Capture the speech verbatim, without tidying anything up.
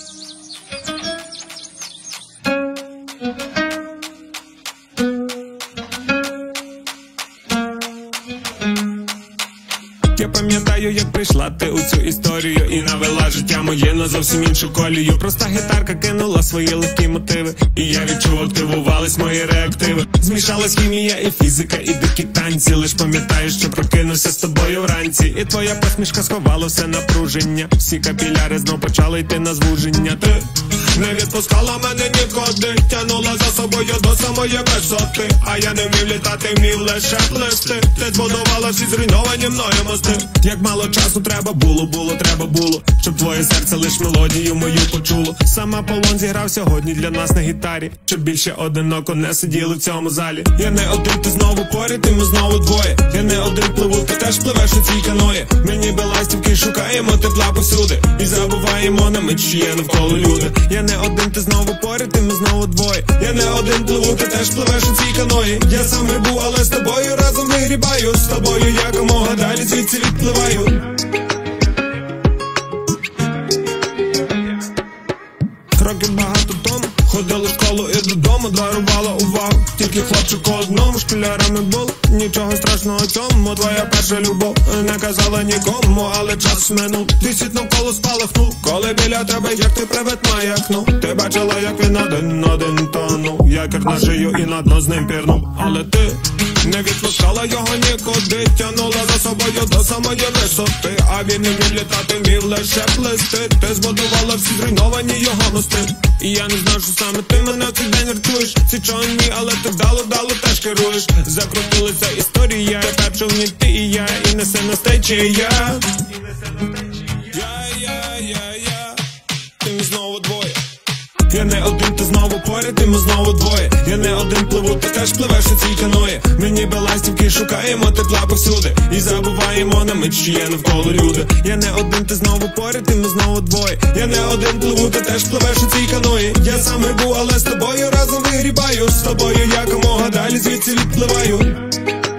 Я пам'ятаю, як прийшла ти у цю історію і навела життя моє на зовсім іншу колію. Проста гітарка кинула свої легкі мотиви, і я відчув, активувались мої реактиви. Змішалась хімія і фізика, і дикі танці. Лиш пам'ятаю, що прокинувся з тобою вранці, і твоя посмішка сховала все напруження. Всі капіляри знов почали йти на звуження. Ти не відпускала мене нікуди, тянула за собою до самої висоти. А я не вмів літати, вмів лише плисти. Ти збудувала всі зруйновані мною мости. Як мало часу треба було, було, треба було, щоб твоє серце лиш мелодію мою почуло. Сама Полон зіграв сьогодні для нас на гітарі, щоб більше одиноко не сиділи в цьому залі. Я не один, ти знову поряд, і ми знову двоє. Я не один пливу, ти теж пливеш у цій каної. Ми ніби ластівки шукаємо тепла повсюди, і забуваємо на мить, що є навколо люди. Я не один, ти знову поряд, і ми знову двоє. Я не один пливу, ти теж пливеш у цій каної. Я сам був, але з тобою разом вигрібаю. З тобою якомога далі звідси відпливаю. Років багато тому ходили в школу і додому, дарувала увагу тільки хлопчику одному. Школярами було, нічого страшного цьому. Твоя перша любов не казала нікому, але час минув, ти світ навколо спалахнув. Коли біля тебе, як ти привид маякнув. Ти бачила, як він один один тонув. Якір на шию і на дно з ним пірнув. Але ти не відпускала його нікуди, тянула за собою до самої висоти. А він не вмів літати, вмів лише плисти. Ти збудувала всі зруйновані його мости. І я не знаю, що саме ти мене в цей день рятуєш. Ці чорні, але ти вдало, вдало теж керуєш. Закрутилася історія, тепер човні ти і я, і несе на течія. Я, я, я, я, ти ми знову двоє. Я не один, ти знову поряд, і ми знову двоє. Я не один пливу, ти теж пливеш у цій каної. Ми ніби ластівки шукаємо тепла повсюди, і забуваємо на мить, що є навколо люди. Я не один, ти знову поряд, і ми знову двоє. Я не один пливу, ти теж пливеш у цій каної. Я сам був, але з тобою разом вигрібаю. З тобою якомога далі звідси відпливаю.